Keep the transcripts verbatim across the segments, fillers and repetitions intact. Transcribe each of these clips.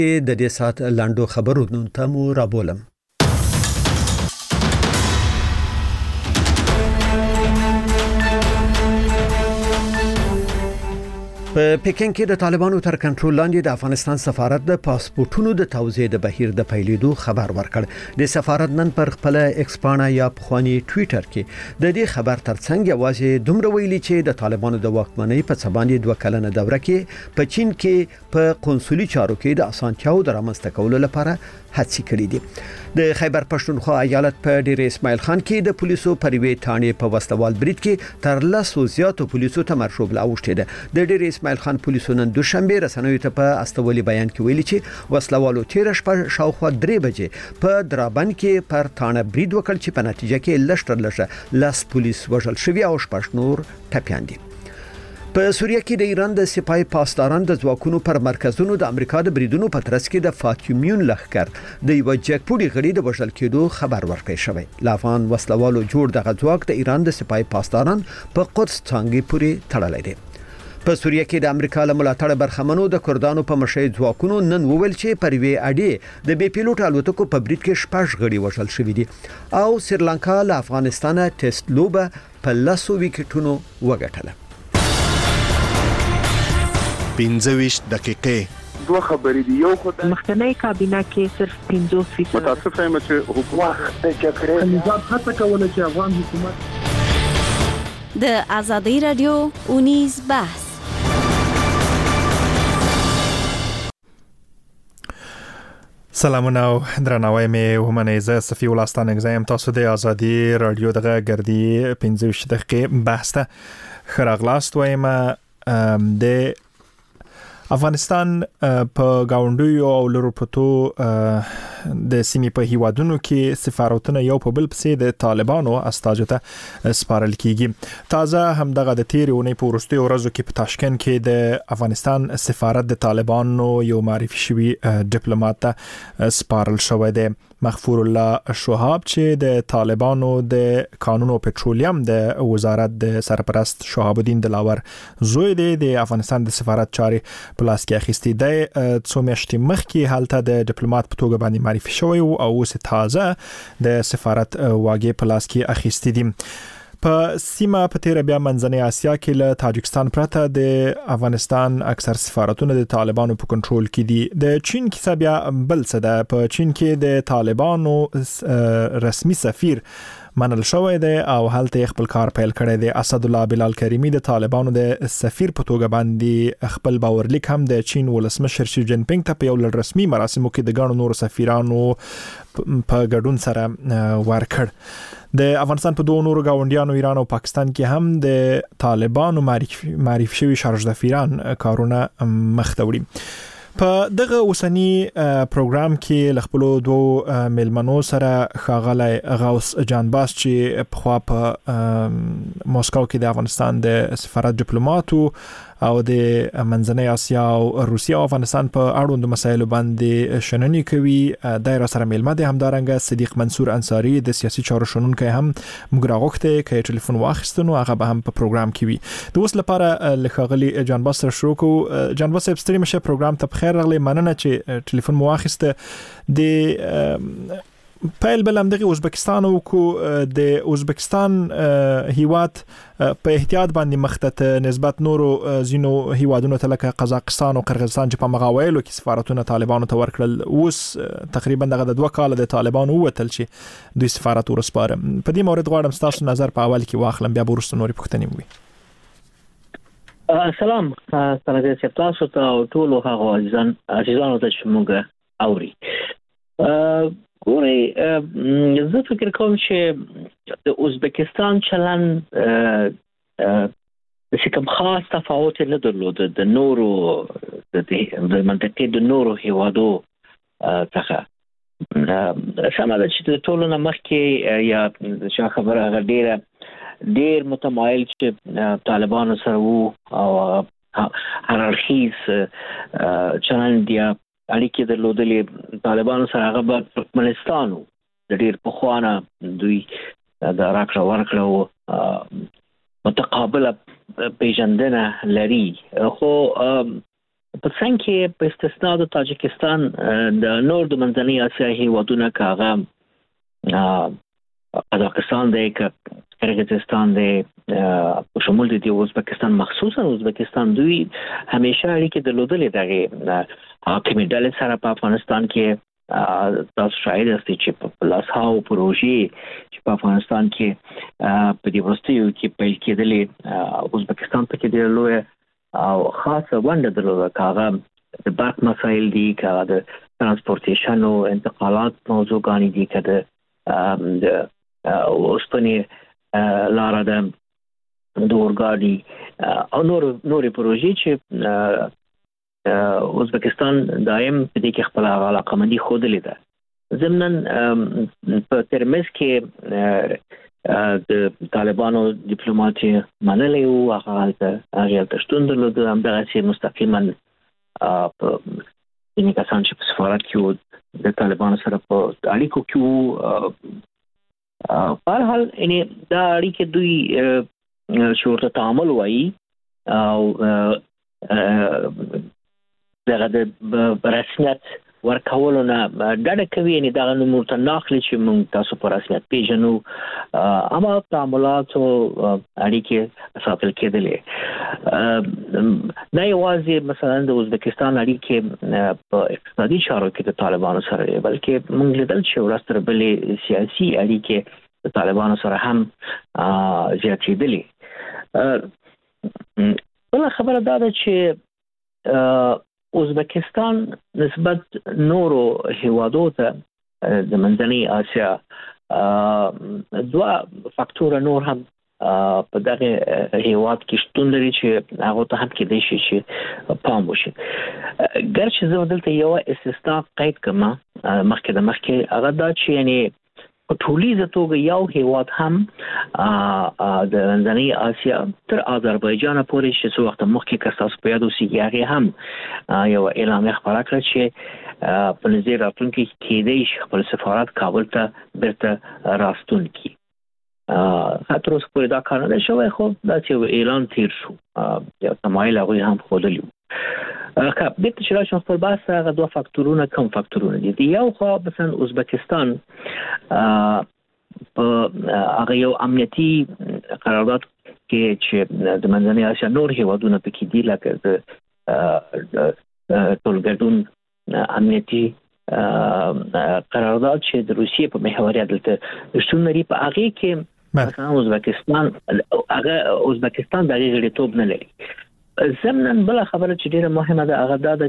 د دې سات لاندو خبرونو ته مو رابولم. په پکین کې د طالبانو تر کنټرول لاندې د افغانستان سفارت د پاسپورتونو د توزیع د بهیر د پیلېدو خبر ورکړ. د سفارت نن پر خپل ایکس پاڼه یا پخوانی ټوئیټر کې د دې خبر ترڅنګ یوازې دومره ویلي چې د طالبانو د واکمنۍ په څباندې دوه کلنه دوره کې په چین کې په قونسلي چارو کې د اسانتیاو د رامنځته کولو لپاره هڅې کړې دي. د خیبر پښتونخوا ایالت په ډیر اسماعیل خان کې د پولیسو پریوي ټانې په وسلوال برید کې تر لسو زیاتو پولیسو ته مرشوب لاوښته ده. د ډیر اسماعیل خان پولیسو نن دوشنبه رسنیو ته په استولي بیان کې ویلي چې وسلوالو تیر شپه شاوخوا درې بجې په درابن کې پر ټانه برید وکړ چې په نتیجه کې لشتر لشه لاس پولیس وژل شوی او شپږ نور ټپيان دي. په سوریه کې د ایران د سپای پاسداران د ځواکونو پر مرکزونو د امریکا د بریدونو په ترڅ کې د فاطمیون لښکر د یو جګپوړي غړي د وژل کېدو خبر ورکړی شوی. لافان وسلوالو جوړ دغه ځواک د ایران د سپای پاسداران په قدس څنګه پورې تړلې دي. په سوریه کې د امریکا له ملاتړ برخمنو د کردانو په مشي ځواکونو نن وویل چې پروي اډي د بي پيلوټ الوتکو په برید کې شپږ غړي وژل شوی دي او سریلانکا له افغانستان ټیسټ لوبه په لاسو وکټونو وګټله. پنځه دقیقې دوه خبرې دي. یو خدای مخکنی کابینه کې صرف پنځه فیصد متاسف یم چې حکومت د جګړې نظام هڅه کوله چې افغان حکومت د ازادي رادیو اونیز بحث. سلامونه او درناوی مې ومنئ. زه صفي ولستان اگزایم تاسو د ازادي رادیو دغه ګردي پنځه دقیقې بحث ته خراغلاست وایم. د افغانستان په گاونډیو او لورپټو د سیمې په هیوادونو کې سفارتونه یو په بل پسې د طالبانو استاجو ته سپارل کیږي. تازه همدغه د تیرې اونۍ په وروستیو ورځو کې په تاشکند کې د افغانستان سفارت د طالبانو یو معرفي شوی ډیپلوماټ ته سپارل شوی دی. مغفور الله شهاب چې د طالبانو د قانون او پټرولیم د وزارت د سرپرست شهاب الدین دلاور زوی دی د افغانستان د سفارت چارې په لاس کې اخیستي دی. څو میاشتې مخکې هلته د ډیپلوماټ په توګه باندې معرفي شوی او اوس تازه د سفارت واګې په لاس کې اخیستي دي. په سیمه په تیر بیا منځنۍ اسیا کې له تاجکستان پرته د افغانستان اکثر سفارتونه د طالبانو په کنټرول کې دي. د چین کې بیا بل څه ده. په چین کې د طالبانو رسمي سفیر منل شوی دی او هلته خپل کار پیل کړی دی. اسد الله بلال کریمی د طالبانو د سفیر په توګه باندې خپل باورلیک هم د چین ولسمشر شي جین پینګ ته په یو رسمي مراسمو کې د ګڼو نورو سفیرانو په ګډون سره ورکړ. د افغانستان په دوه نورو گاونډیانو ایران او پاکستان کې هم د طالبانو معرفي شوی شارژدفیران کارونه مخ ته وړي. په دغه اوسنی پروګرام کې لخپلو دوه ملمنو سره ښاغلی غوث جانباس چې په خوا په موسکو کې د افغانستان د سفارت ډیپلوماټ او د منځنۍ اسیا او روسیه او افغانستان په اړوند مسایلو باندې شننې کوي. دایره سره ملمه دي. همدارنګه صدیق منصور انصاری د سیاسي چارو شنونکی هم موږ راغوښته کې ټلیفون واخیستنو هغه به هم په پروګرام کې وي. د اوس لپاره لخغلی جانباس سره شروع کو. جانباس صاحب ستړي مشه پروګرام ته بخیر راغلی. مننه چې ټلیفون مو واخیسته. د پیل بل هم دغه ازبکستان او کو د ازبکستان هیواد په احتیاط باندې مخته نسبت نورو زینو هیوادونو ته لکه قزاقستان او قرغیزستان چې په مغاویلو کې سفارتونه طالبانو ته ورکړل. اوس تقریبا دغه د دوه کال د طالبانو وتل چې دوی سفارت ورسپاره. په دې مورد غواړم تاسو نظر په اول کې واخلم بیا ورسته نورې پوښتنې وي. سلام ستاسو ته تاسو ته ټول هغه ځان عزیزانو ته چې موږ اوري. ګوري زه فکر کوم چې د ازبکستان چلن د کوم خاص تفاوت نه درلود د نورو د منطقې د نورو هیوادو څخه. سمه ده چې ټول نه مخکې یا چې خبره هغه ډیره ډیر متمایل چې طالبانو سره وو او هرارخیز چلن دی اړیکې درلودلې طالبانو سره. هغه په ترکمنستان د ډیر پخوانه دوی د راکړه ورکړه متقابله پیژندنه لري. خو په څنګه کې په استثنا د تاجکستان د نور د منځنۍ اسیا هیوادونو کاغه قزاقستان دی کرغیزستان دی په شمول د ازبکستان مخصوصا ازبکستان دوی همیشه اړیکې درلودلې دغه حاکم ډلې سره په افغانستان کې تاسو شاید استي چې په لاس هاو پروژې چې په افغانستان کې په دې وروستیو کې پیل کېدلې ازبکستان په کې د لوی او خاصه ونده درلوده کاغه د برق مسایل دي کاغه د ترانسپورتیشن او انتقالات موضوعګانی دي کده د اوسپنې لاره ده د اورګاډي او نور نورې پروژې چې ازبکستان دایم په دې کې خپل علاقمندي خوده ده ضمن په ترمز کې د طالبانو ډیپلوماټي منلې او هغه هغه تشتون درلود همدغه چې مستقیما په دې کسان چې په سفارت کې د طالبانو سره په اړیکو کې په هر حال یعنی دا اړیکې دوی شورت تعامل وایي او دغه د رسمیت ورکولو نه ډډه کوي یعنی دغه نوم ته ناخلي چې موږ تاسو په رسمیت پیژنو اما تعاملات او اړیکې ساتل کېدلې دا یوازې مثلا د ازبکستان اړیکې په اقتصادي چارو کې د طالبانو سره بلکې موږ لیدل چې ورسره بلې سیاسي اړیکې د طالبانو سره هم زیاتېدلې بل خبره دا ده چې ازبکستان نسبت نورو هیوادو ته د منځنۍ اسیا دوه فاکتور نور هم په دغه هیواد کې شتون لري چې هغه ته هم کېدای شي چې پام وشي ګرچې زه دلته یو استثنا قید کوم مخکې د مخکې هغه دا چې یعنی په ټولیزه توګه یو هیواد هم د منځنۍ اسیا تر آذربایجان پورې چې څو وخت مخکې کساس په یاد اوسېږي هغه هم یو اعلان خبره کړ چې په نظر راتلونکي کېدای شي خپل سفارت کابل ته بیرته راستون کړي خاطر اوس پورې دا کار نه شوی خو دا چې اعلان تیر شو یو تمایل هغوی هم ښودلی که بیرته چې راشم خپل بحث هغه دوه فاکتورونه کوم فاکتورونه دي د یو خوا مثلا ازبکستان په هغه یو امنیتي قرارداد کې چې د منځنۍ اسیا نور هیوادونه پکې دي لکه د ټولګډون امنیتي قرارداد چې د روسیې په محوریت دلته شتون لري په هغه کې مثلا ازبکستان هغه ازبکستان د غړیتوب نه لري ضمن بل خبره چې ډیره مهمه ده هغه دا ده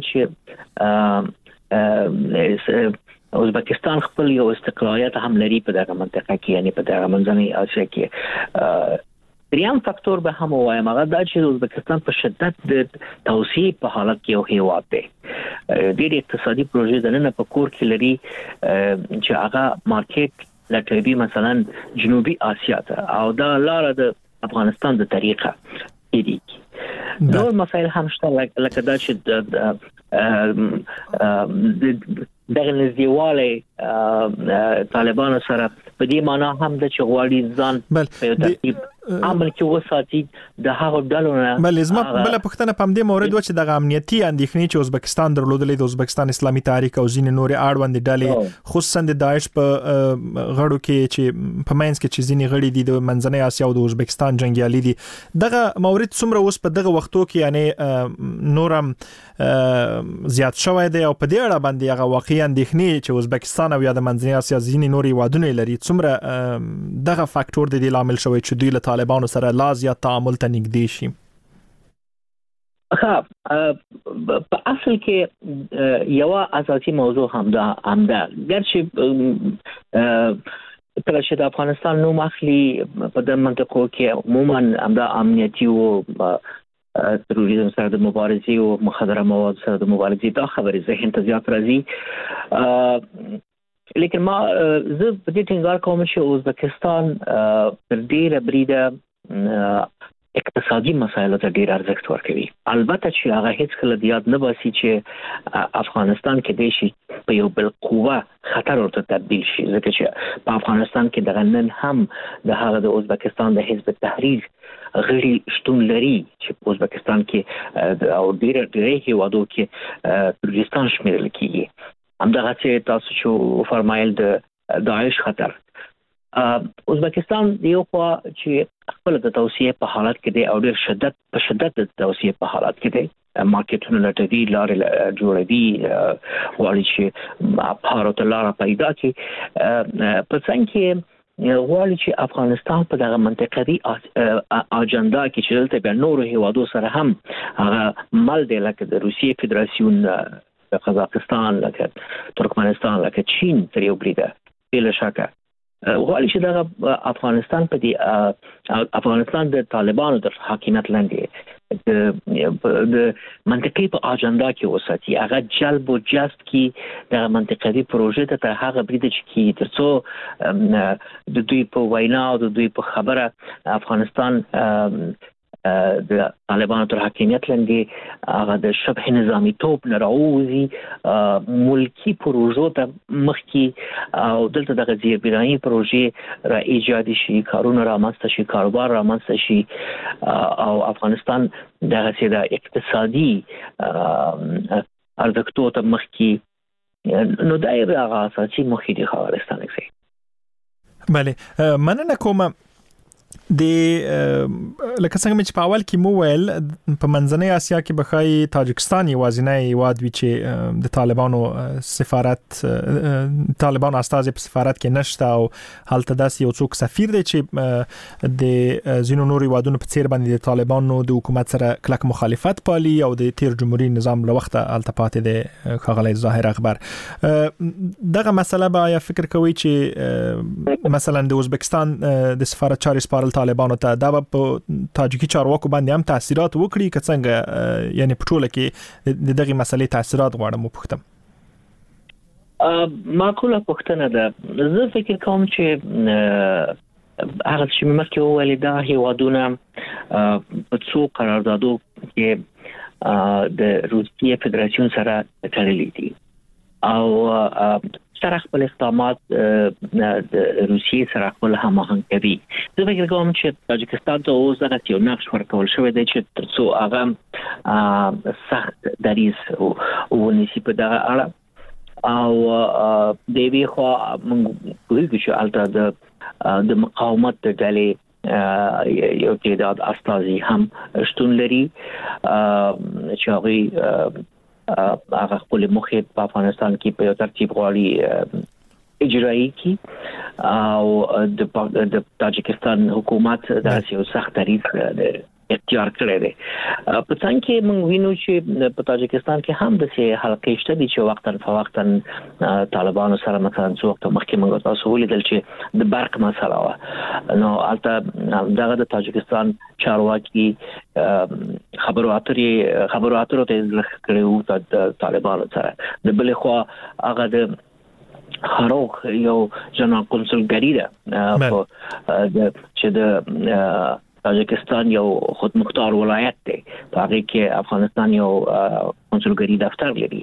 چې ازبکستان خپل یو استقلالیت هم لري په دغه منطقه کې یعنی په دغه منځنۍ اسیا کې دریم فاکتور به هم وایم هغه دا چې ازبکستان په شدت د توسعه په حالت کې یو هیواد دی ډېر اقتصادي پروژې د نن په کور کې لري چې هغه مارکیټ لټوي مثلا جنوبي اسیا ته او دا لاره د افغانستان د طریقه دی نور مسائل هم شته لکه دا چې دغه نزدېوالی طالبانو سره په دې معنا هم د چې غواړي ځان په یو ترتیب عمل کې وساتي د هغو ډلو نه بل زما بل پښتنه په دې مورد و چې د امنیتي اندېښنې چې ازبکستان درلودلې د ازبکستان اسلامي تحریک او ځینې نور اړوند ډلې خصوصا د داعش په غړو کې چې په مینس کې چې ځینې غړي دي د منځنۍ اسیا او د ازبکستان جنگیالي دي دغه مورد څومره اوس په دغه وختو کې یعنی نورم زیات شوی دی او په دې اړه باندې هغه واقعي اندېښنې چې ازبکستان او یا د منځنۍ اسیا ځینې نور هیوادونه لري څومره دغه فاکتور دی لامل شوی چې دوی له طالبانو سره لا زیات تعامل ته نږدې شي ها په اصل کې یو اساسي موضوع همدا همدا ګرچې کله چې د افغانستان نوم اخلي په د منطقو کې عموما همدا امنیتي او تروریزم سره د مبارزې او مخدره مواد سره د مبارزې دا خبرې ذهن ته زیات راځي لیکن ما زه په دې ټینګار کوم چې ازبکستان پر ډیره بریده اقتصادي مسایلو ته ډیر ارزښت ورکوي البته چې هغه هیڅ کله یاد نه باسي چې افغانستان کې د شي په یو بل قوه خطر ورته تبدیل شي. ځکه چې په افغانستان کې د نن هم د هغه د ازبکستان د حزب التحریر غړي شتون لري چې په ازبکستان کې او ډیر ډیر هیوادو کې ترکستان شمیرل کیږي. همدغه چې تاسو چې فرمایل د داعش خطر ازبکستان یو خوا چې خپل د توسعه په حالت کې دی او ډیر شدت په شدت د توسعه په حالت کې دی. مارکیټونه لټوي، لارې جوړوي، غواړي چې بهارت لاره پیدا کړي. په څنګه کې غواړي چې افغانستان په دغه منطقوي اجنډا کې چې دلته به نور هیوادو سره هم هغه مل دی، لکه د روسیې فدراسیون، قزاقستان، لکه ترکمنستان، لکه چین تر یو بریده بلا شکه غواړي چې دغه افغانستان په دې افغانستان د طالبانو د حاکمیت لاندې د د منطقي په اجنډا کې وساتي، هغه جلب او جذب کې د منطقوي پروژې ته هغه بریده چې ترڅو د دوی په وینا او د دوی په خبره افغانستان د طالبانو تر حاکمیت لاندې هغه د شبه نظامی توپ نه راوځي، ملکی پروژو ته مخکې او دلته د زیربنایي پروژې را ایجاد شي، کارونه رامنځته شي، کاروبار رامنځته شي او افغانستان دغه سي د اقتصادي ارزښتو ته مخکې نو دایر هغه اساسي مخې دی افغانستان کې. بله، مننه کوم. د لکه څنګه چې په اول کې مو ویل په منځنۍ اسیا کې بخای تاجکستان یوازینی هیواد وی چې د طالبانو سفارت طالبانو استازي په سفارت کې نشته او هلته داسې یو څوک سفیر دی چې د زینو نوري هیوادونو په څیر باندې د طالبانو د حکومت سره کلک مخالفت پالي او د تیر جمهوریت نظام له وخته هلته پاتې دی. خغلی ظاهر اخبار دغه مسله به یا فکر کوي چې مثلا د ازبکستان د سفارت چارې سپارل طالبانو ته دا په تاجیکي چارواکو باندې هم تاثیرات وکړي که څنګه، یعنی په ټوله کې د دغه مسلې تاثیرات غواړم وپوښتم. معقوله پوښتنه ده. زه فکر کوم چې هغه چې مخکې وویل دا هیوادونه په څو قراردادو کې د روسیې فدراسیون سره تړلي دي او سره خپل اقدامات د روسیې سره خپل هماهنګ کوي. زه فکر کوم چې تاجکستان ته اوس دغه یو نقش ورکول شوی دی چې ترڅو هغه سخت دریځ ونیسي په دغه اړه او د وی خو موږ کولی چې البته د مقاومت د ډلې یو تعداد استازي هم شتون لري چې هغه هغه خپل مخې په افغانستان کې په یو ترتیب غواړي اجرایی کی او د تاجکستان حکومت د یو سخت دریځ اختیار کړی دی. په څنګه کې موږ وینو چې په تاجکستان کې هم د سي حلقې شته دي چې وختن فوقتن طالبانو سره مثلا څو وخت مخکې موږ تاسو ولیدل چې د برق مسله و نو البته دغه د تاجکستان چارواکي خبرو اترې خبرو اترو ته لږ کړو د طالبانو سره. د بل خو هغه د خروخ یو جنرال کنسولګری ده چې د تاجکستان یو خودمختار ولایت دی، په هغه کې افغانستان یو کنسولګری دفتر لري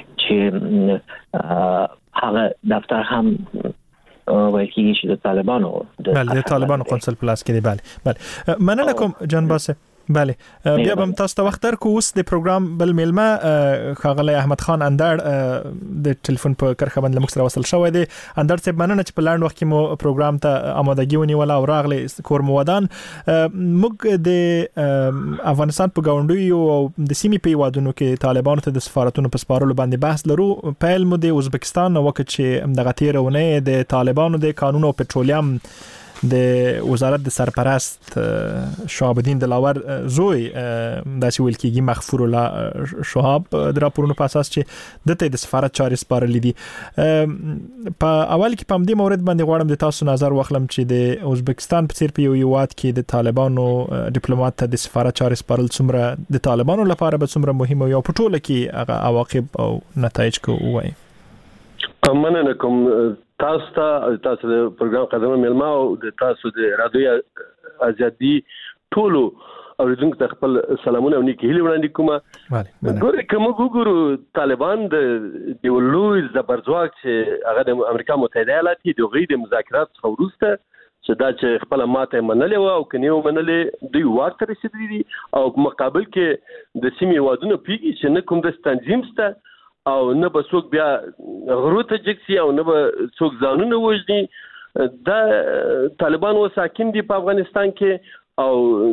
چې هغه دفتر هم وایي چې د طالبانو د طالبانو کنسول پلاس کې دی. بله بله مننه کوم جان باسه. بله بیا به تاسو ته وخت درکو. اوس د پروګرام بل میلمه خاغلی احمد خان اندړ د ټلیفون په کرخه باندې موږ سره وصل شوی دی. اندړ صاحب مننه چې په لاند وخت کې مو پروګرام ته آمادګي ونیوله او راغلی کور مو ودان. موږ د افغانستان په گاونډیو او د سیمې په هیوادونو کې طالبانو ته د سفارتونو په سپارلو باندې بحث لرو. پیل مو د ازبکستان وخت چې دغه تیرونه د طالبانو د قانون او پټرولیم د وزارت د سرپرست شهاب الدین دلاور زوی داسې ویل کېږي مغفور الله شهاب د راپورونو په اساس چې دته د سفارت چارې سپارلې دي. په اول کې په دې مورد باندې غواړم د تاسو نظر واخلم چې د ازبکستان په څیر په یو هیواد کې د طالبانو ډیپلوماټ ته د سفارت چارې سپارل څومره د طالبانو لپاره به څومره مهمه او په ټوله کې هغه عواقب او نتایج کوي. مننه کوم تاسو ته تاسو د پروګرام قدمه ملما او د تاسو د رادیو ازادي ټولو اوریدونکو ته خپل سلامونه او نیکي هیلې وړاندې کوم. ګوره کوم وګورو طالبان د یو لوی زبرځواک چې هغه د امریکا متحده ایالات د غوی د مذاکرات څخه وروسته چې دا چې خپل ماته منلې و او کنيو منلې دوی واک ته رسیدلي دي او مقابل کې د سیمې وادونه پیږي چې نه کوم د تنظیم سته او نه به څوک بیا غرو ته جکسي او نه به څوک ځانونه وژني. دا طالبان و ساکن دي په افغانستان کې او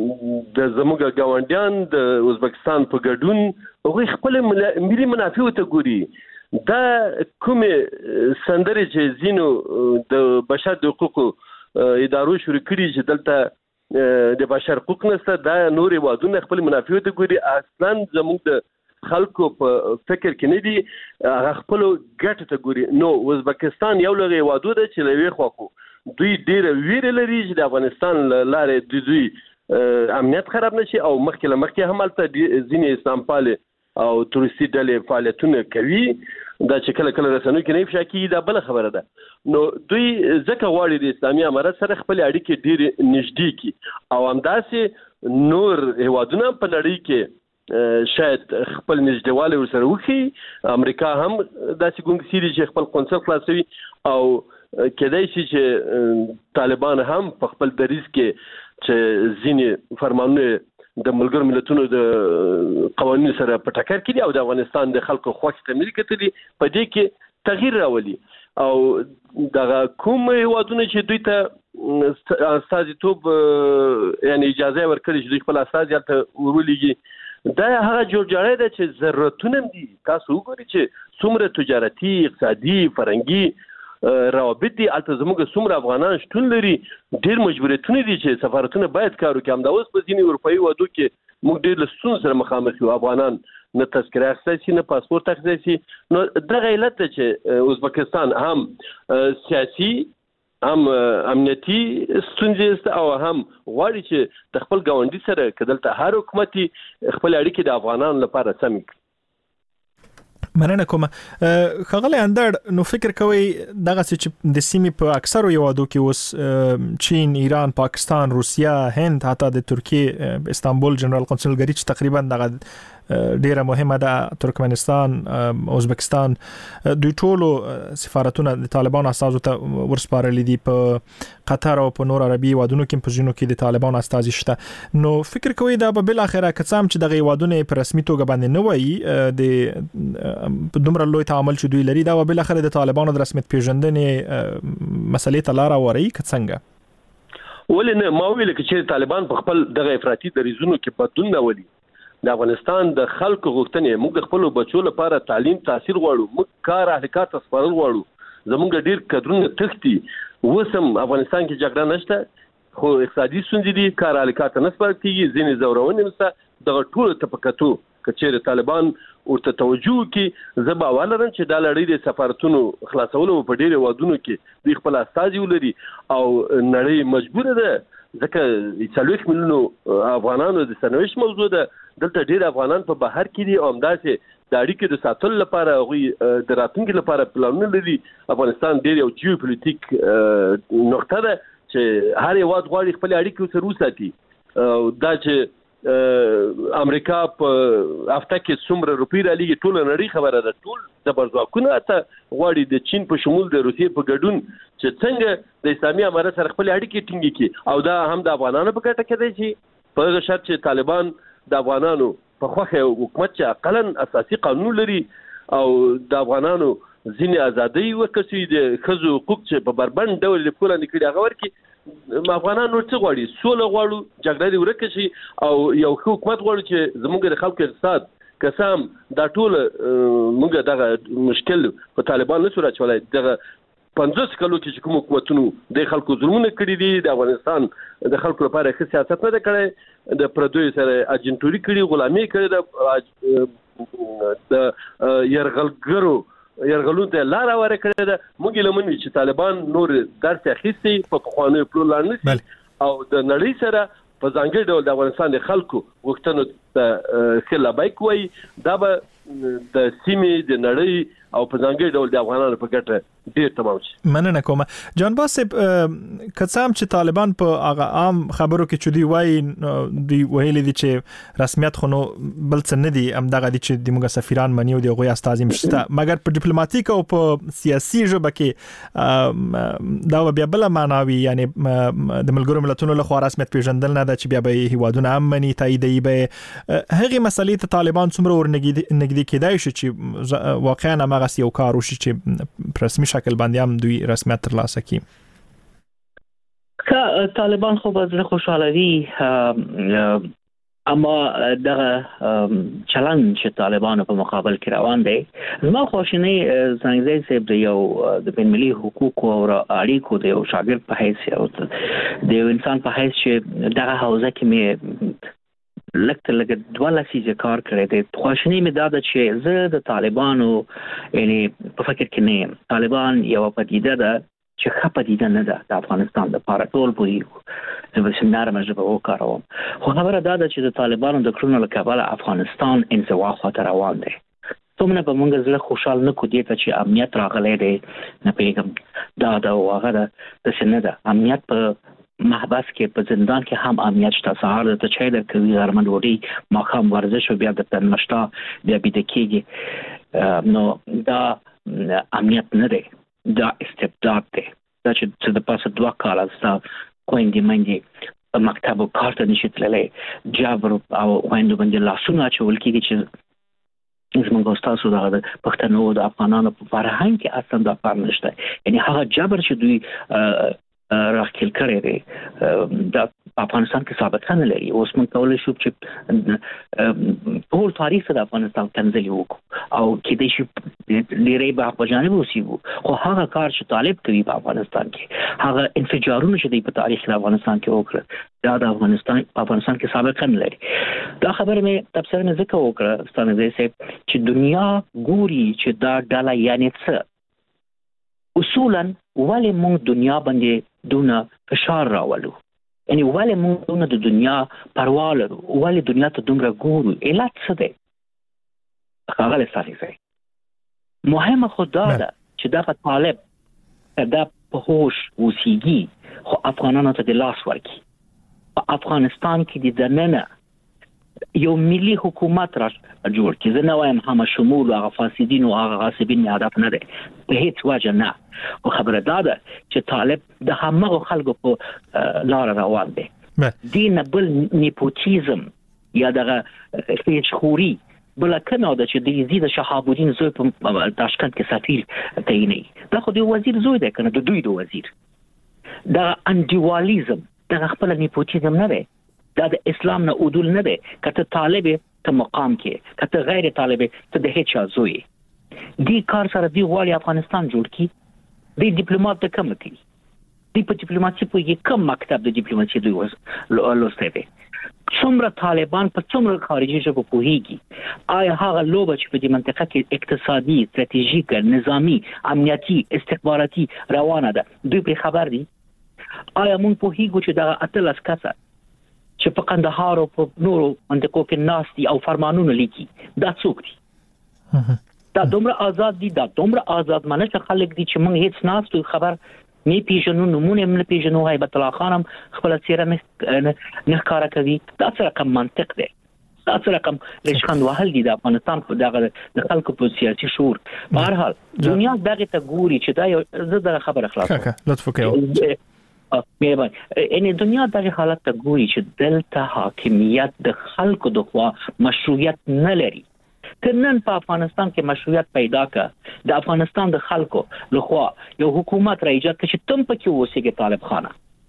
د زموږ ګاونډیان د ازبکستان په ګډون هغه خپل ملي منافع ته ګوري. دا کومه سندري چې زینو د بشر د حقوقو ادارو شروع کړي چې دلته د بشر حقوق نشته، دا نور وادونه خپل منافع ته ګوري. اصلا زموږ د خلکو په فکر کې نه دي، هغه خپل ګټه ته ګوري. نو ازبکستان یو لږه وادو ده چې لوي خوخو دوی ډیر ویره لري چې د افغانستان لارې د دوی امنیت خراب نشي او مخکې له مخکې هم هلته ځینې اسلام پالې او تورستي ډلې فعالیتونه کوي. دا چې کله کله رسنیو کې نه افشا کیږي دا بل خبره ده. نو دوی ځکه غواړي د اسلامي امارت سره خپل اړیکې ډیر نږدې کړي او همداسې نور هیوادونه په نړۍ کې شاید خپل نږدېوالی ورسره وکړي. امریکا هم داسې ګونګ سیري چې خپل قونسل خلاصوي او کېدای شي چې طالبان هم په خپل دریځ کې چې ځینې فرمانونه د ملګرو ملتونو د قوانینو سره په ټکر کې دي او د افغانستان د خلکو خوښ ته ملي کتلي په دې کې تغییر راولي. او دغه کوم هیوادونه چې دوی ته استازیتوب یعنی اجازه ورکړي چې دوی خپل استازي هلته ورولېږي، دا هغه جوړجاړی ده چې ضرورتونه دي. تاسو وګورئ چې څومره تجارتي، اقتصادي، فرهنګي روابط دي. البته زموږ څومره افغانان شتون لري، ډیر مجبوریتونه دي چې سفارتونه باید کار وکړي. همدا اوس په ځینې اروپایي وادو کې موږ ډیر له ستونزو سره مخامخ یو. افغانان نه تذکره اخیستی شي، نه پاسپورت اخیستی شي. نو دغه علت ده چې ازبکستان هم سیاسي هم امنیتي ستونزې او هم غواړي چې د خپل ګاونډي سره که دلته هر حکومتي خپل اړیکې د افغانانو لپاره سمې کړي. مننه کوم. ښاغلی اندړ، نو فکر کوئ دغه چې د سیمې په اکثرو هیوادو کې اوس چین، ایران، پاکستان، روسیه، هند، حتی د ترکیې استانبول جنرال قونسلګري چې تقریبا دغه ډیره مهمه ده، ترکمنستان، ازبکستان، دوی ټولو سفارتونه د طالبان استازو ته ورسپارلي دي. په قطر او په نور عربي هیوادونو کې په ځینو کې د طالبان استازي شته. نو فکر کوئ دا به بالاخره که څه هم چې دغه هیوادونه په رسمي توګه باندې نه وایي د په دومره لوی تعامل چې دوی لري، دا به بالاخره د طالبانو د رسمیت پیژندنې مسلې ته لاره وروي که څنګه؟ ولې نه، ما ویل چې طالبان په خپل دغه افراطي دریځونو کې بدلون نه ولي. د افغانستان د خلکو غوښتنې موږ د خپل بچو لپاره تعلیم تحصیل غواړو، موږ کار اهلکار ته سپارل غواړو. زموږ ډیر کډرونه تختی وسم افغانستان کې جګړه نشته، خو اقتصادي ستونزې دي، کار اهلکار ته نه سپارل کیږي، ځینې زورونې نشته. دغه ټول طبقاتو کچېر طالبان ورته توجه کې زه باور لرم چې دا لړۍ د سفارتونو خلاصولو په ډیرو وادونو کې دوی خپل استازي ولري او نړۍ مجبوره ده، ځکه څلوېښت میلیونو افغانانو د سرنوشت موضوع ده. دلته ډیر افغانان په بهر کې دي او همداسې د اړیکې د ساتلو لپاره هغوی د راتلونکي لپاره پلانونه لري. افغانستان ډیر یو جیوپولیټیک نقطه ده چې هر هیواد غواړي خپل اړیکې ورسره وساتي. دا چې امریکا په هفته کې څومره روپۍ رالیږي ټوله نړۍ خبره ده. ټول زبرځواکونه ته غواړي د چین په شمول د روسیې په ګډون چې څنګه د اسلامي امارت سره خپل اړیکې ټینګې کړي او دا هم د افغانانو په ګټه کې دی چې په هغه شرط چې طالبان د افغانانو په خوښه حکومت چې اقلا اساسي قانون لري او د افغانانو ځینې ازادۍ ورکړي، د ښځو حقوق چې په بربند ډول لیکل نه کړي هغه ورکړي. افغانان نور څه غواړي؟ سوله غواړو، جګړه دې ورکه شي او یو ښه حکومت غواړو چې زموږ د خلکو اقتصاد قسم دا ټول موږ دغه مشکل په طالبان نشو راچولای. دغه پنځوس کلو کې چې کوم حکومتونو د خلکو ظلمونه کړي دي، د افغانستان د خلکو لپاره ښه سیاست نه دی کړی، د پردیو سره اجنټوري کړي، غلامي کړې ده، د یرغلګرو یرغلونو ته لاره ورکړې ده. موږ لمنوي چې طالبان نور درس اخیستي په پخوانیو پلو لاړ نه شي او د نړۍ سره په ځانګړي ډول د افغانستان د خلکو غوښتنو ته ښه لبیک وایي. دا به د سیمې د نړۍ او په ځانګړي ډول د افغانانو په ګټه ډیر تمام شي. مننه کوم جان باسب کڅام چې طالبان په هغه عام خبرو کې چودي وای دی ویل دي چې رسمیت خو نو بل څه نه دي هم دغه دي چې د موږ سفیران منیو دی غوي استازي مشته مګر په ډیپلوماټیک او په سیاسي ژبه کې دا بیا بل معناوي یعنی د ملګرو ملتونو له خوا رسمیت پیژندل نه د چې بیا به هیوادونه امني تاییدي به هغه مسلې ته طالبان څومره ورنګدي کېدای شي چې واقعا هغه یو کار وشي چې رسمي شکل باندې هم دوی رسمیت ترلاسه کړي. که طالبان خو به خوشاله وي اما دغه چلن چې طالبانو په مقابل کې روان دی زما خواشینی زنګزی صاحب د یو د بین ملي حقوقو او اړیکو د یو شاګرد په حیث او د یو انسان په حیث چې دغه حوزه کې مې لکه لکه دوه لسیزه کار کړی دی. خواشینی مې دا ده چې زه د طالبانو یعنی په فکر کې نه یم. طالبان یو پدیده ده چې ښه پدیده نه ده د افغانستان لپاره ټول پوهیږو. زه به نرمه ژبه وکاروم خو خبره دا ده چې د طالبانو د کړنو له کبله افغانستان انزوا خواته روان دی. څومره به موږ زړه خوشحال نه کړو دې ته چې امنیت راغلی دی نه پوهېږم دا ده او هغه ده داسې نه ده. امنیت په محبس کې په زندان کې هم امنیت شته. سهار د چای درکوي غرمه ډوډۍ ماښام ورزش او بیا د نشته بیا بیده کېږي. نو دا امنیت نه دی دا استبداد دی. دا چې د پاسه دوه کاله ستا خویندې میندې په مکتب او کار ته نشي تللی جبر او خویندو باندې لاسونه اچول کېږي چې زموږ او ستاسو دغه د پښتنو د افغانانو په فرهنګ کې اصلا دا کار نشته. یعنی هغه جبر چې دوی راخیل کړی دی دا په افغانستان کې ثابت نه لري. اوس موږ کولای شو چې ټول تاریخ د افغانستان کنځلي وکړو او کېدای شي ډېرې به په جانب وسیبو خو هغه کار چې طالب کوي په افغانستان کې هغه انفجارونه چې دی په تاریخ د افغانستان کې وکړه دا د افغانستان په افغانستان کې ثابت نه لري. دا خبره مې تفسیر مې ځکه وکړه ستانه صاحب چې دنیا ګوري چې دا ډله یعنی څه اصولا ولې موږ دنیا باندې دونه فشار راولو یعنی ولې موږ دونه د دنیا پروا لرو ولې دنیا ته دومره ګورو علت څه دی ښاغلی صالح صاحب مهمه خو دا ده چې دغه طالب دا په هوش اوسیږي خو افغانانو ته د لاس ورکړي په افغانستان کې د دننه یو ملي حکومت را جوړ کړي. زه نه وایم همه شمول او هغه فاسدین او هغه غاصبین هدف نه دی په هیڅ وجه نه. خو خبره دا ده چې طالب د همغو خلکو په لار روان دی. دین بل نیپوتیزم یا دغه خېشخوري بل کنه ده چې د یزید شهاب الدین زوی په تاشکند کې سفیر تعیني دا خو د وزیر زوی دی کنه د دوی د وزیر. دا انډیوالیزم دا خپل نیپوتیزم نه دی. دا د اسلام نه عدول نه دی. کته طالب ته مقام کې کته غیر طالب ته د هیڅ ځوی دی کار سره دی غواړي افغانستان جوړ کی. دی ډیپلوماټ ته کم کوي. دی په ډیپلوماسي په یو کم مکتب د ډیپلوماسي دوی لوسته دی. څومره طالبان په څومره خارجي ژبه پوهیږي آیا هغه لوبه چې په دې منطقه کې اقتصادي استراتیژیک نظامی امنیتي استخباراتي روانه ده دوی په خبر دي؟ آیا موږ پوهیږو چې دا اتلس کسه چې په قندهار او په نورو منطقو کې ناس دي او فرمانونه لیکي دا څوک دي؟ دا دومره آزاد دي دا دومره آزاد منشه خلک دي چې موږ هیڅ ناس خبر نه پیژنو نمونه نه پیژنو. هیبت الله خان هم خپل څیره نه ښکاره کوي. دا څه رقم منطق دی؟ دا څه رقم لشخند وهل دي د افغانستان په دغه د خلکو په سیاسي شعور. په هر حال دنیا دغه ته ګوري چې دا یو زه د خبره خلاص لطف وکړئ. مهرباني ان دنیا دغه حالت ته ګوري چې دلته حاکمیت د خلکو د خوا مشروعیت نه لري. کنن په افغانستان کې مشروعیت پیدا کړه د افغانستان د خلکو لخوا یو حکومت را ایجاد کړي چې تم پکې اوسېږي طالب خانه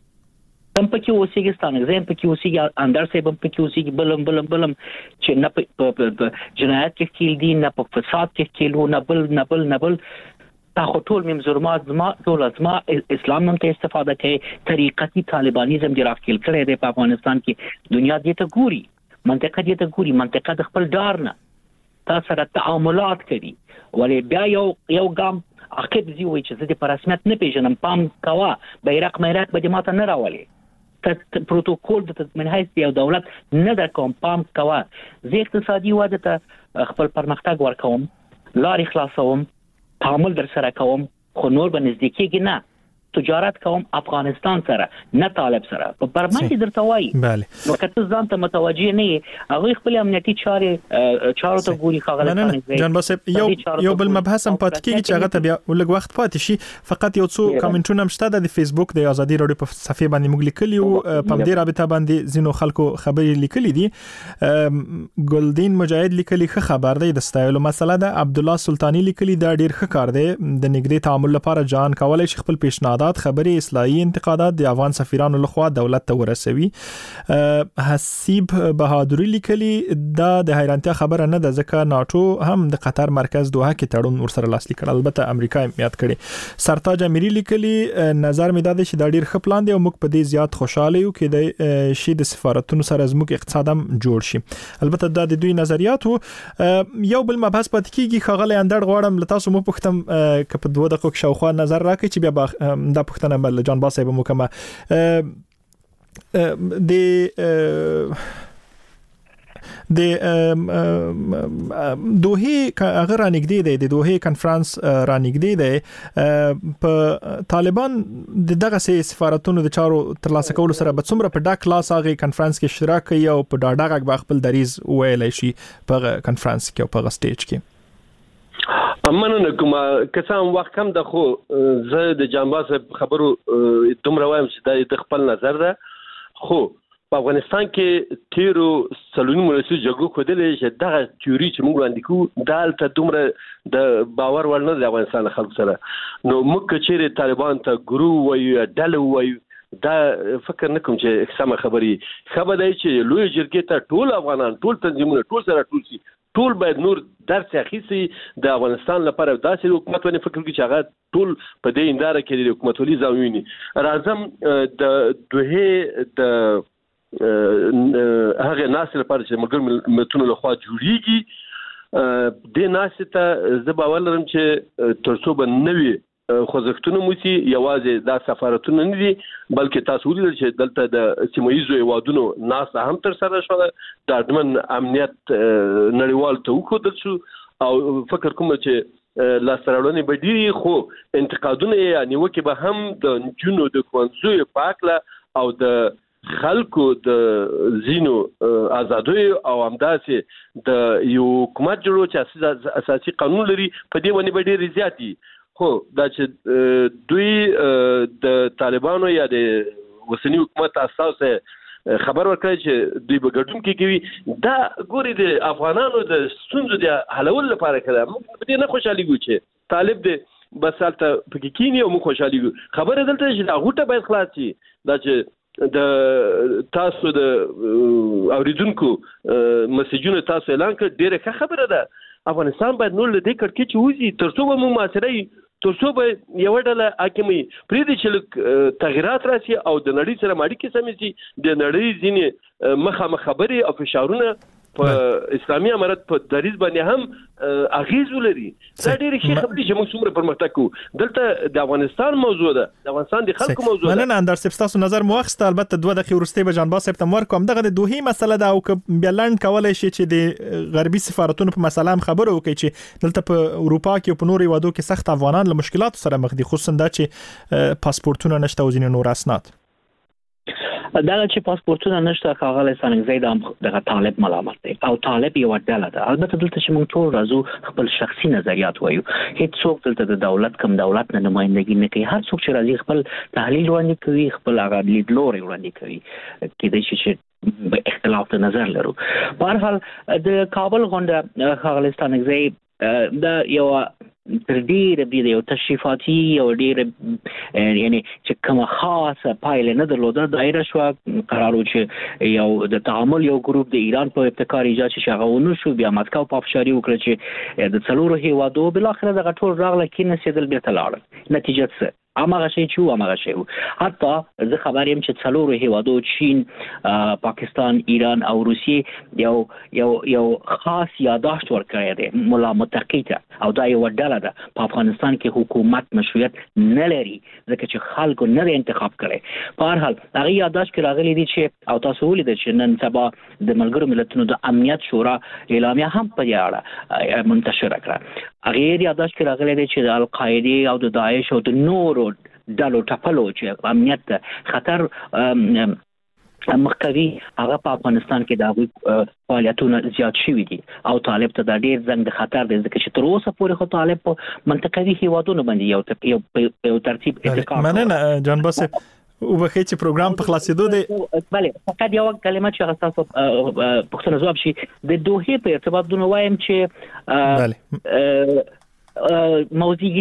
تم پکې اوسېږي ستانه زین پکې اوسېږي اندر صاحب پکې اوسېږي بلم بلم بلم چې نه په جنایت کې کېل دي نه په فساد کې کېلو نه بل نه بل نه بل تا خو ټول مم ظلمات زما ټول ازما اسلام نن ته استفاده کوي طریقتي طالبانیزم دی راخیل کړي دی په افغانستان کې. دنیا دې ته ګوري منطقه دې ته ګوري منطقه د خپل ډار نه تاسو سره تعاملات کوي ولې بیا یو یو ګام عقب زی وای چې زه په رسمیت نه پیژنم پام کوا بیرق میرق به ماته نه راولي ته پروتوکول د منحیث یو دولت نه د کوم پام کوا زه اقتصادي واده ته خپل پرمختګ ورکوم لارې خلاصوم تعامل در سره کوم خو نور به نږدې کېږي نه تجارت کوم افغانستان سره نه طالب سره په برمن کې درته وایي بله نو کته ځان ته متوجه نه یې هغه خپل امنیتي چارې چارو ته ګوري خاغله جان باسب یو یو بل مبحث هم پات کېږي چې هغه ته بیا ولګ وخت پاتې شي فقط یو څو کمنټونه مشته د فیسبوک د ازادي رادیو په صفحه باندې موږ لیکلی او په دې رابطه باندې زینو خلکو خبرې لیکلي دي ګلدین مجاهد لیکلي ښه خبر دی د ستایلو مسله ده عبد الله سلطانی لیکلي دا ډیر ښه کار دی د نګری تعامل لپاره جان کولای شي خپل پیشنهادات خبري اصلاحي انتقادات د افغان سفیرانو لخوا دولت ته ورسوي حسیب بهادری لیکلي دا د حیرانتیا خبره نه ده ځکه ناتو هم د قطر مرکز دوحه کې تړون ورسره لاسلیک کړ البته امریکا یاد کړي سرتاج امیری لیکلي نظر مې دا دی چې دا ډیر ښه پلان دی او موږ په دې زیات خوشاله یو کې د شي د سفارتونو سره زموږ اقتصاد هم جوړ شي البته دا د دوی نظریات یو بل مبحث پات کیږي خغل اندړ غواړم لتاسو مو پختم ک په دوه دقیقو شاوخوا نظر راکړي چې بیا دا پښتنه بل جان باسه به مکمه د د دوه هغه رانګدي دی د دوه کانفرنس رانګدي دی په طالبان دغه سفارتونو د چارو ترلاسه کولو سره به څومره په ډاک لاس هغه کانفرنس کې اشتراک کوي او په ډاډه غږ خپل دریز ویلای شي په کانفرنس کې او په سټیج کې مننه کوم کسان وخت کم د خو زه د جانباس خبرو دومره وایم چې د خپل نظر ده خو په افغانستان کې تیرو سلونو مرسي جګو کودلې چې دغه تیوري چې موږ وړاندې کوو دالته دومره د باور ورنه د افغانستان خلک سره نو موږ چې طالبان ته ګرو وایو ډله وایو دا فکر نکوم چې سم خبري خبر دی چې لوی جرګې ته ټول افغانان ټول تنظیمونه ټول سره ټول شي ټول باید نور درس اخیسي د افغانستان لپاره داسې حکومت ونی فکر کوي چې هغه ټول په دې انداره کې د حکومت ولې ځاویني راځم د دوه د هغه ناس لپاره چې موږ ملتونو لخوا جوړیږي د ناس ته زه باور لرم چې ترڅو به نوي خوځښتونه موسی یوازې د سفارتونو نه دي بلکې تاسو ولر چې دلته د سیمایي وادونو ناس هم تر سره شو د اډمن امنیت نړیوال ته وکړل شو او فکر کوم چې لاسرالونه بدی خو انتقادونه یعنی وکي به هم د جنو د کوانزوی پاکله او د خلکو د زینو آزادوی او همداسې د یو حکومت جوړو چې اساسي قانون لري په دې باندې به ډېر زیات دي خو دا چې دوی د طالبانو یا د وسنی حکومت اساس خبر ورکړي چې دوی به ګډون کې کوي دا ګوري د افغانانو د ستونزو د حلول لپاره کړه موږ په دې نه خوشالي ګو چې طالب دې بس حالت پکې کینی او موږ خوشالي ګو خبره دلته چې دا غوټه باید خلاص شي دا چې د تاسو د اوریدونکو مسیجونه تاسو اعلان کړ ډیره ښه خبره ده افغانستان باید نور له دې کړکې چې وځي ترڅو به موږ معاصره ترڅو به یو ډله حاکمي پرې دي چې تغیرات راشي او د نړۍ سره ماړي کې سمې شي د نړۍ ځینې مخامخ خبرې او فشارونه په اسلامي امارت په دریز باندې هم اغیز ولري دا ډېر ښه خبرې چې موږ څومره پرمختګ کوو دلته د افغانستان موضوع ده د افغانستان د خلکو موضوع ده مننه اندر سپ تاسو نظر موخسته البته دوه دقیقې وروسته به جان باسپ تم ورکوم دغه د دوه مسله ده او ک بلند کولای شي چې د غربي سفارتونو په مسله هم خبرو وکړي چې دلته په اروپا کې او په نورو هیوادو کې سخت افغانان له مشکلاتو سره مخ دي خصوصا دا چې پاسپورتونه نشته او ځینې نور اسناد دا چې پاسپورتونه نشته خاغله سنگزید هم دغه طالب ملامت دی او طالب یو ډله ده البته دلته چې موږ ټول راځو خپل شخصي نظریات وایو هیڅ څوک دلته د دولت کم دولت نه نمائندګي نه کوي هر څوک چې راځي خپل تحلیل وړاندې کوي خپل هغه لیدلوري وړاندې کوي کېدای شي چې اختلاف نظر لرو په هر حال د کابل غونډه خاغله سنگزید دا یو تر ډیره د یو تشریفاتي او ډیره یعنی چې کومه خاصه پایله نه درلوده دایره شو قرارو چې یو د تعامل یو ګروپ د ایران په ابتکار ایجاد شي هغه ونو شو بیا مسکو په افشاری وکړه چې د څلورو هیوادو بل اخر دغه ټول راغله کې نسیدل بیا تلاړ نتیجه څه امغه شی چې امغه شی حتی زه خبر یم چې څلورو هیوادو چین پاکستان ایران او روسیه یو یو یو خاص یاداشت ورکړی دی مولا متقی ته او دا یو ډله ده په افغانستان کې حکومت مشروعیت نه لري ځکه چې خلکو نه انتخاب کړي په هر حال هغه یاداشت کې راغلی دی چې او تاسو ولیدل چې نن سبا د ملګرو ملتونو د امنیت شورا اعلامیه هم په یاړه منتشر کړه هغه یاداش کې راغلي دي چې د القاعده او د داعش او د نورو ډلو ټپلو چې امنیت خطر مخکوي هغه په افغانستان کې د فعالیتونو زیات شوي دي او طالب ته د ډیر زنګ د خطر د ځکه چې تر اوسه پورې خو طالب په منطقوي هیوادونو باندې یو یو ترتیب اتکا مننه جان باسف او به چې پروګرام په خلاصېدو دی بله فقط یو کلمه چې تاسو پوښتنه جواب شي د دوحې په ارتباط دونه وایم چې بله موضوع